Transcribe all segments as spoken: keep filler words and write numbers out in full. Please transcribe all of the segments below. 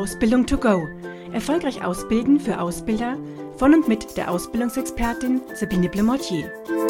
Ausbildung to go. Erfolgreich ausbilden für Ausbilder von und mit der Ausbildungsexpertin Sabine Blemortier.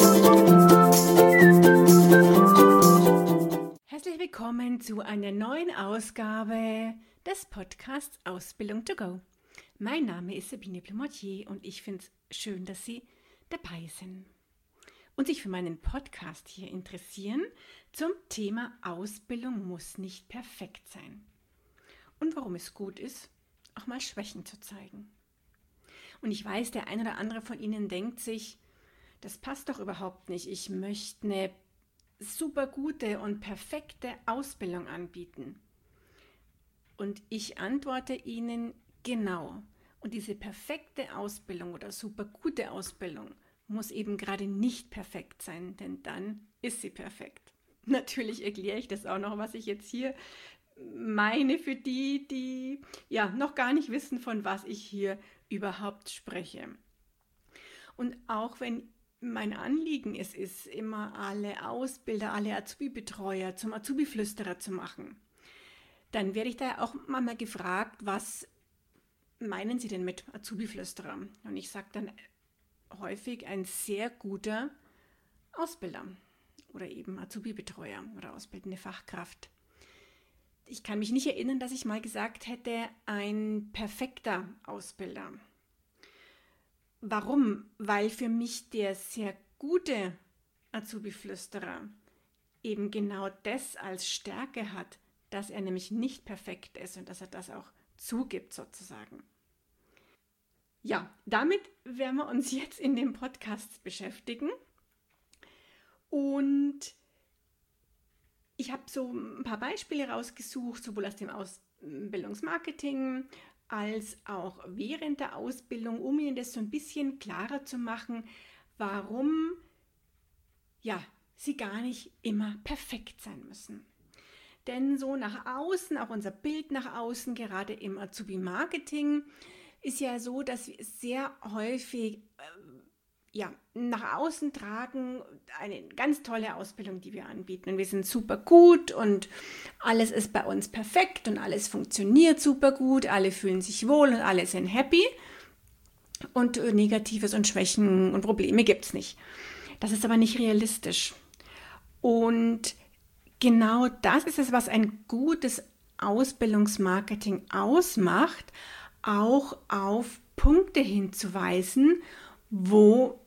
Herzlich willkommen zu einer neuen Ausgabe des Podcasts Ausbildung to go. Mein Name ist Sabine Blemortier und ich finde es schön, dass Sie dabei sind und sich für meinen Podcast hier interessieren zum Thema Ausbildung muss nicht perfekt sein. Und warum es gut ist, auch mal Schwächen zu zeigen. Und ich weiß, der ein oder andere von Ihnen denkt sich, das passt doch überhaupt nicht. Ich möchte eine super gute und perfekte Ausbildung anbieten. Und ich antworte Ihnen genau. Und diese perfekte Ausbildung oder super gute Ausbildung muss eben gerade nicht perfekt sein, denn dann ist sie perfekt. Natürlich erkläre ich das auch noch, was ich jetzt hier meine für die, die ja noch gar nicht wissen, von was ich hier überhaupt spreche. Und auch wenn mein Anliegen es ist, immer alle Ausbilder, alle Azubi-Betreuer zum Azubi-Flüsterer zu machen, dann werde ich da auch mal gefragt, was meinen Sie denn mit Azubi-Flüsterer? Und ich sage dann häufig ein sehr guter Ausbilder oder eben Azubi-Betreuer oder ausbildende Fachkraft. Ich kann mich nicht erinnern, dass ich mal gesagt hätte, ein perfekter Ausbilder. Warum? Weil für mich der sehr gute Azubi-Flüsterer eben genau das als Stärke hat, dass er nämlich nicht perfekt ist und dass er das auch zugibt sozusagen. Ja, damit werden wir uns jetzt in dem Podcast beschäftigen und ich habe so ein paar Beispiele rausgesucht, sowohl aus dem Ausbildungsmarketing als auch während der Ausbildung, um Ihnen das so ein bisschen klarer zu machen, warum ja, Sie gar nicht immer perfekt sein müssen. Denn so nach außen, auch unser Bild nach außen, gerade im Azubi-Marketing, ist ja so, dass wir sehr häufig äh, ja, nach außen tragen eine ganz tolle Ausbildung, die wir anbieten. Und wir sind super gut und alles ist bei uns perfekt und alles funktioniert super gut, alle fühlen sich wohl und alle sind happy. Und Negatives und Schwächen und Probleme gibt es nicht. Das ist aber nicht realistisch. Und genau das ist es, was ein gutes Ausbildungsmarketing ausmacht, auch auf Punkte hinzuweisen, wo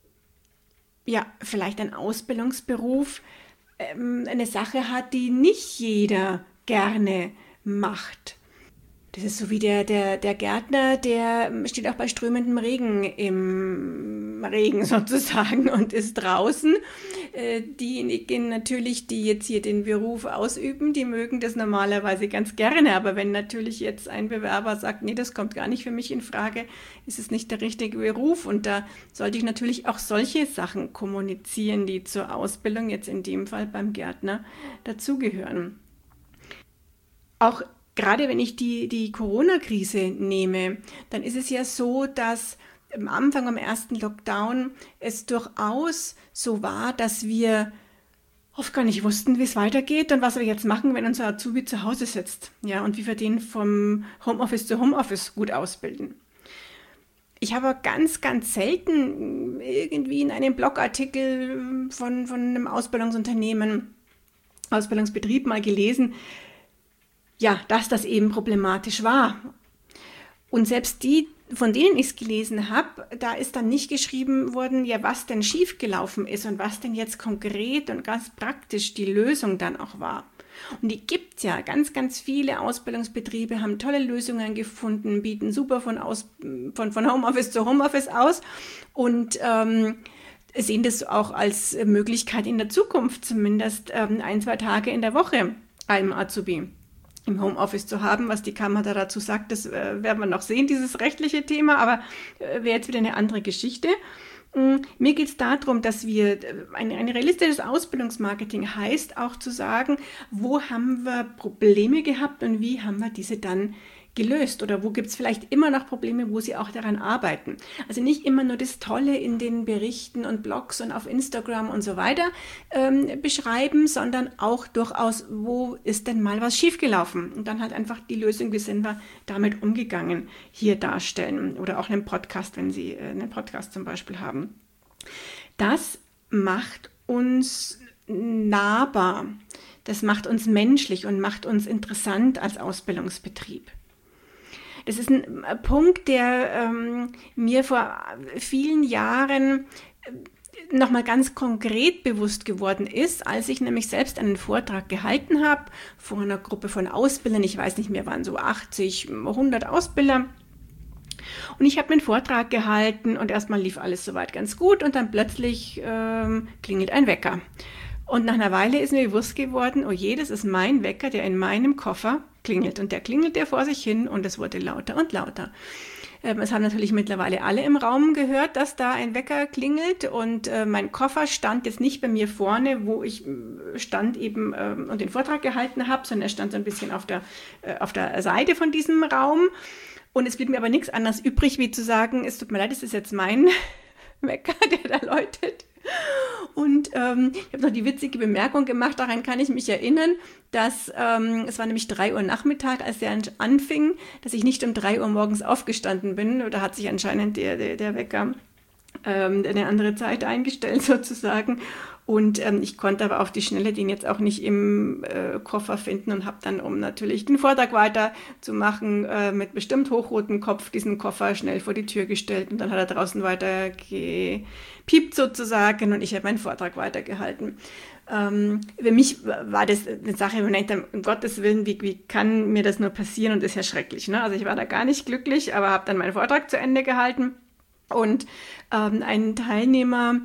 ja vielleicht ein Ausbildungsberuf ähm, eine Sache hat, die nicht jeder gerne macht. Das ist so wie der, der, der Gärtner, der steht auch bei strömendem Regen im Regen sozusagen und ist draußen. Äh, diejenigen natürlich, die jetzt hier den Beruf ausüben, die mögen das normalerweise ganz gerne. Aber wenn natürlich jetzt ein Bewerber sagt, nee, das kommt gar nicht für mich in Frage, ist es nicht der richtige Beruf. Und da sollte ich natürlich auch solche Sachen kommunizieren, die zur Ausbildung jetzt in dem Fall beim Gärtner dazugehören. Auch gerade wenn ich die, die Corona-Krise nehme, dann ist es ja so, dass am Anfang, am ersten Lockdown, es durchaus so war, dass wir oft gar nicht wussten, wie es weitergeht und was wir jetzt machen, wenn unser Azubi zu Hause sitzt. Ja, und wie wir den vom Homeoffice zu Homeoffice gut ausbilden. Ich habe ganz, ganz selten irgendwie in einem Blogartikel von, von einem Ausbildungsunternehmen, Ausbildungsbetrieb mal gelesen, ja, dass das eben problematisch war. Und selbst die, von denen ich es gelesen habe, da ist dann nicht geschrieben worden, ja, was denn schiefgelaufen ist und was denn jetzt konkret und ganz praktisch die Lösung dann auch war. Und die gibt es ja. Ganz, ganz viele Ausbildungsbetriebe haben tolle Lösungen gefunden, bieten super von, aus, von, von Homeoffice zu Homeoffice aus und ähm, sehen das auch als Möglichkeit in der Zukunft, zumindest ähm, ein, zwei Tage in der Woche einem Azubi im Homeoffice zu haben. Was die Kammer da dazu sagt, das äh, werden wir noch sehen, dieses rechtliche Thema, aber äh, wäre jetzt wieder eine andere Geschichte. Ähm, mir geht es darum, dass wir äh, ein, ein realistisches Ausbildungsmarketing heißt, auch zu sagen, wo haben wir Probleme gehabt und wie haben wir diese dann gelöst oder wo gibt es vielleicht immer noch Probleme, wo sie auch daran arbeiten. Also nicht immer nur das Tolle in den Berichten und Blogs und auf Instagram und so weiter ähm, beschreiben, sondern auch durchaus, wo ist denn mal was schiefgelaufen und dann halt einfach die Lösung, wie sind wir damit umgegangen, hier darstellen oder auch einen Podcast, wenn sie äh, einen Podcast zum Beispiel haben. Das macht uns nahbar, das macht uns menschlich und macht uns interessant als Ausbildungsbetrieb. Das ist ein Punkt, der ähm, mir vor vielen Jahren äh, nochmal ganz konkret bewusst geworden ist, als ich nämlich selbst einen Vortrag gehalten habe vor einer Gruppe von Ausbildern. Ich weiß nicht mehr, waren so achtzig, hundert Ausbilder. Und ich habe einen Vortrag gehalten und erstmal lief alles soweit ganz gut und dann plötzlich ähm, klingelt ein Wecker. Und nach einer Weile ist mir bewusst geworden, oh je, das ist mein Wecker, der in meinem Koffer klingelt. Und der klingelt der vor sich hin und es wurde lauter und lauter. Ähm, es haben natürlich mittlerweile alle im Raum gehört, dass da ein Wecker klingelt. Und äh, mein Koffer stand jetzt nicht bei mir vorne, wo ich äh, stand eben äh, und den Vortrag gehalten habe, sondern er stand so ein bisschen auf der, äh, auf der Seite von diesem Raum. Und es blieb mir aber nichts anderes übrig, wie zu sagen, es tut mir leid, es ist jetzt mein Wecker, der da läutet. Und ähm, ich habe noch die witzige Bemerkung gemacht, daran kann ich mich erinnern, dass ähm, es war nämlich drei Uhr Nachmittag, als der anfing, dass ich nicht um drei Uhr morgens aufgestanden bin. Da hat sich anscheinend der, der, der Wecker ähm, eine andere Zeit eingestellt sozusagen. Und ähm, ich konnte aber auf die Schnelle den jetzt auch nicht im äh, Koffer finden und habe dann, um natürlich den Vortrag weiterzumachen, äh, mit bestimmt hochrotem Kopf diesen Koffer schnell vor die Tür gestellt und dann hat er draußen weiter gepiept sozusagen und ich habe meinen Vortrag weitergehalten. Ähm, für mich war das eine Sache, wo ich dachte, um Gottes Willen, wie, wie kann mir das nur passieren und das ist ja schrecklich. Ne? Also ich war da gar nicht glücklich, aber habe dann meinen Vortrag zu Ende gehalten und ähm, ein Teilnehmer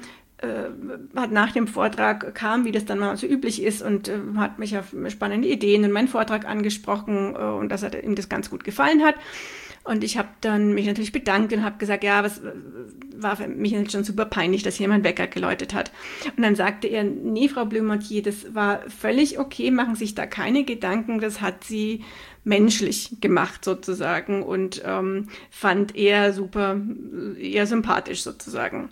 hat nach dem Vortrag kam, wie das dann mal so üblich ist und äh, hat mich auf spannende Ideen und meinen Vortrag angesprochen äh, und dass er ihm das ganz gut gefallen hat. Und ich habe dann mich natürlich bedankt und habe gesagt, ja, was war für mich jetzt schon super peinlich, dass hier mein Wecker geläutet hat. Und dann sagte er, nee, Frau Blömontier, das war völlig okay, machen sich da keine Gedanken, das hat sie menschlich gemacht sozusagen und ähm, fand er super, eher sympathisch sozusagen.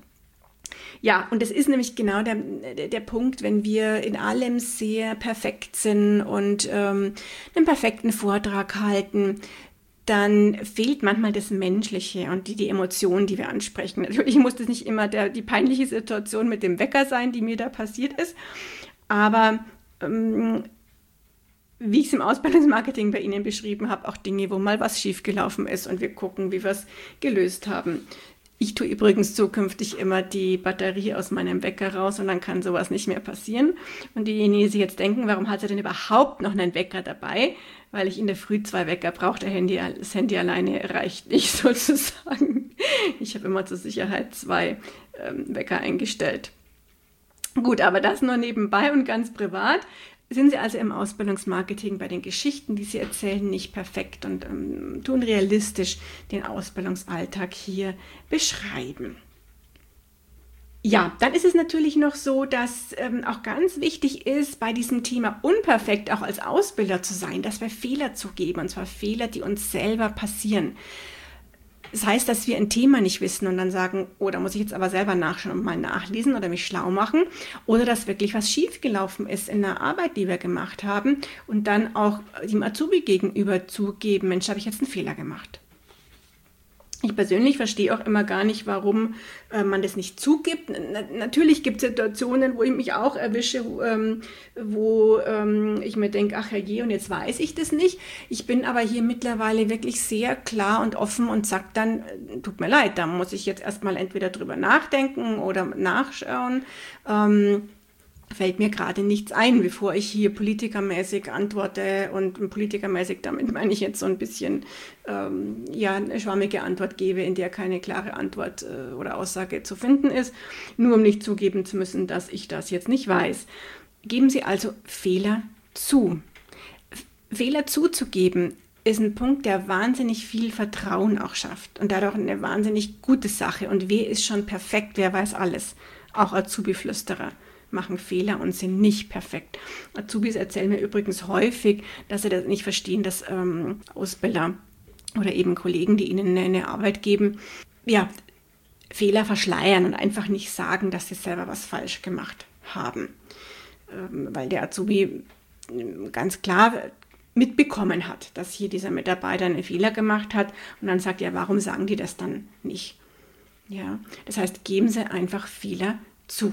Ja, und das ist nämlich genau der, der Punkt, wenn wir in allem sehr perfekt sind und ähm, einen perfekten Vortrag halten, dann fehlt manchmal das Menschliche und die, die Emotionen, die wir ansprechen. Natürlich muss das nicht immer der, die peinliche Situation mit dem Wecker sein, die mir da passiert ist, aber ähm, wie ich es im Ausbildungsmarketing bei Ihnen beschrieben habe, auch Dinge, wo mal was schiefgelaufen ist und wir gucken, wie wir es gelöst haben. Ich tue übrigens zukünftig immer die Batterie aus meinem Wecker raus und dann kann sowas nicht mehr passieren. Und diejenigen, die sich jetzt denken, warum hat sie denn überhaupt noch einen Wecker dabei? Weil ich in der Früh zwei Wecker brauche, der Handy, das Handy alleine reicht nicht sozusagen. Ich habe immer zur Sicherheit zwei ähm, Wecker eingestellt. Gut, aber das nur nebenbei und ganz privat. Sind Sie also im Ausbildungsmarketing bei den Geschichten, die Sie erzählen, nicht perfekt und ähm, tun realistisch den Ausbildungsalltag hier beschreiben. Ja, dann ist es natürlich noch so, dass ähm, auch ganz wichtig ist, bei diesem Thema unperfekt auch als Ausbilder zu sein, dass wir Fehler zugeben, und zwar Fehler, die uns selber passieren. Das heißt, dass wir ein Thema nicht wissen und dann sagen, oh, da muss ich jetzt aber selber nachschauen und mal nachlesen oder mich schlau machen. Oder dass wirklich was schiefgelaufen ist in der Arbeit, die wir gemacht haben und dann auch dem Azubi gegenüber zugeben, Mensch, habe ich jetzt einen Fehler gemacht. Ich persönlich verstehe auch immer gar nicht, warum äh, man das nicht zugibt. Na, natürlich gibt es Situationen, wo ich mich auch erwische, ähm, wo ähm, ich mir denke, ach herrje, und jetzt weiß ich das nicht. Ich bin aber hier mittlerweile wirklich sehr klar und offen und sage dann, tut mir leid, da muss ich jetzt erstmal entweder drüber nachdenken oder nachschauen. Ähm, fällt mir gerade nichts ein, bevor ich hier politikermäßig antworte und politikermäßig, damit meine ich jetzt so ein bisschen ähm, ja, eine schwammige Antwort gebe, in der keine klare Antwort äh, oder Aussage zu finden ist, nur um nicht zugeben zu müssen, dass ich das jetzt nicht weiß. Geben Sie also Fehler zu. F- Fehler zuzugeben ist ein Punkt, der wahnsinnig viel Vertrauen auch schafft und dadurch eine wahnsinnig gute Sache. Und wer ist schon perfekt, wer weiß alles, auch Azubi-Flüsterer machen Fehler und sind nicht perfekt. Azubis erzählen mir übrigens häufig, dass sie das nicht verstehen, dass ähm, Ausbilder oder eben Kollegen, die ihnen eine Arbeit geben, ja, Fehler verschleiern und einfach nicht sagen, dass sie selber was falsch gemacht haben. Ähm, weil der Azubi ganz klar mitbekommen hat, dass hier dieser Mitarbeiter einen Fehler gemacht hat und dann sagt er, ja, warum sagen die das dann nicht? Ja, das heißt, geben Sie einfach Fehler zu.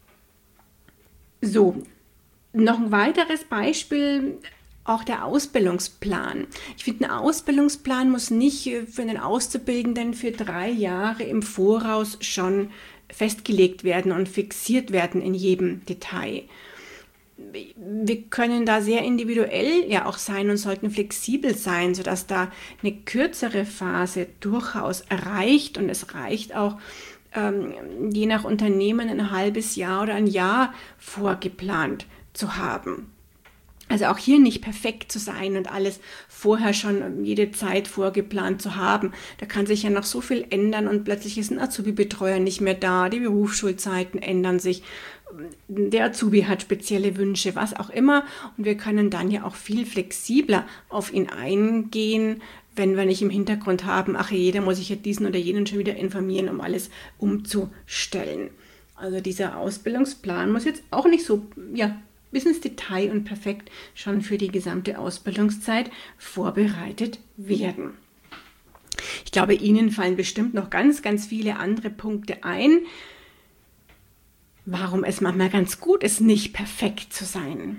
So, noch ein weiteres Beispiel, auch der Ausbildungsplan. Ich finde, ein Ausbildungsplan muss nicht für einen Auszubildenden für drei Jahre im Voraus schon festgelegt werden und fixiert werden in jedem Detail. Wir können da sehr individuell ja auch sein und sollten flexibel sein, sodass da eine kürzere Phase durchaus erreicht und es reicht auch ähm, je nach Unternehmen ein halbes Jahr oder ein Jahr vorgeplant zu haben. Also auch hier nicht perfekt zu sein und alles vorher schon jede Zeit vorgeplant zu haben. Da kann sich ja noch so viel ändern und plötzlich ist ein Azubi-Betreuer nicht mehr da, die Berufsschulzeiten ändern sich, der Azubi hat spezielle Wünsche, was auch immer. Und wir können dann ja auch viel flexibler auf ihn eingehen, wenn wir nicht im Hintergrund haben, ach jeder muss sich ja diesen oder jenen schon wieder informieren, um alles umzustellen. Also dieser Ausbildungsplan muss jetzt auch nicht so, ja, bis ins Detail und perfekt schon für die gesamte Ausbildungszeit vorbereitet werden. Ich glaube, Ihnen fallen bestimmt noch ganz, ganz viele andere Punkte ein, warum es manchmal ganz gut ist, nicht perfekt zu sein.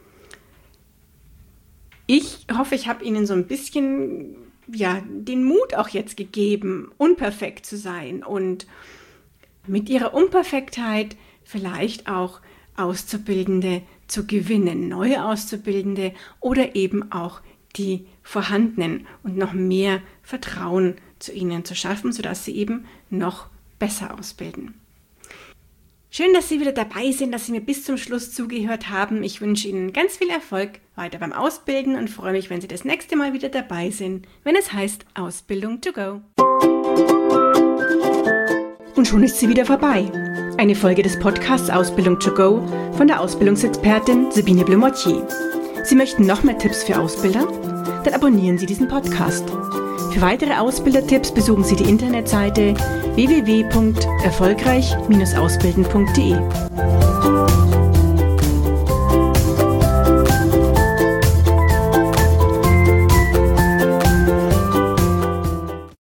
Ich hoffe, ich habe Ihnen so ein bisschen ja, den Mut auch jetzt gegeben, unperfekt zu sein und mit Ihrer Unperfektheit vielleicht auch Auszubildende zu gewinnen, neue Auszubildende oder eben auch die vorhandenen und noch mehr Vertrauen zu ihnen zu schaffen, sodass sie eben noch besser ausbilden. Schön, dass Sie wieder dabei sind, dass Sie mir bis zum Schluss zugehört haben. Ich wünsche Ihnen ganz viel Erfolg weiter beim Ausbilden und freue mich, wenn Sie das nächste Mal wieder dabei sind, wenn es heißt Ausbildung to go. Und schon ist sie wieder vorbei. Eine Folge des Podcasts Ausbildung to go von der Ausbildungsexpertin Sabine Blumottier. Sie möchten noch mehr Tipps für Ausbilder? Dann abonnieren Sie diesen Podcast. Für weitere Ausbildertipps besuchen Sie die Internetseite w w w punkt erfolgreich Bindestrich ausbilden punkt de.